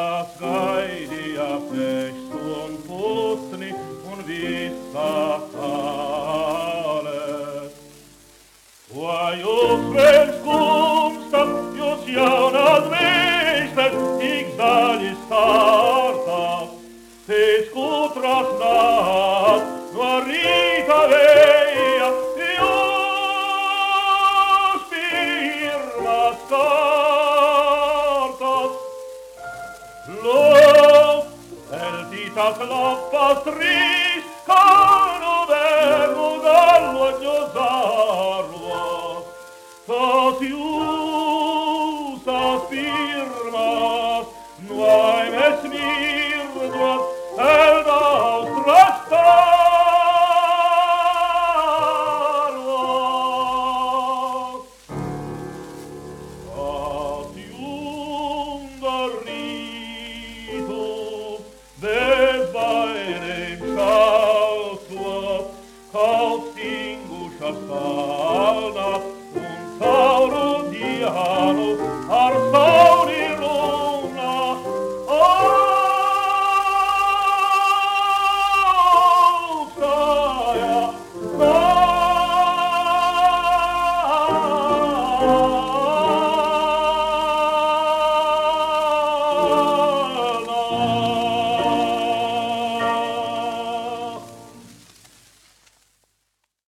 skaidia peston putni un vissa talet. Vai jos vēl skumstam, jos jaunad meisters, ik zaļis startās, teic kutras nāc no rīta vēja, jūs pirmas kārtas. Lūk, veltītas lapas trīs, kā no vergu galvoņu zārvos, tas jūsas pirmas, no aimes mirdot,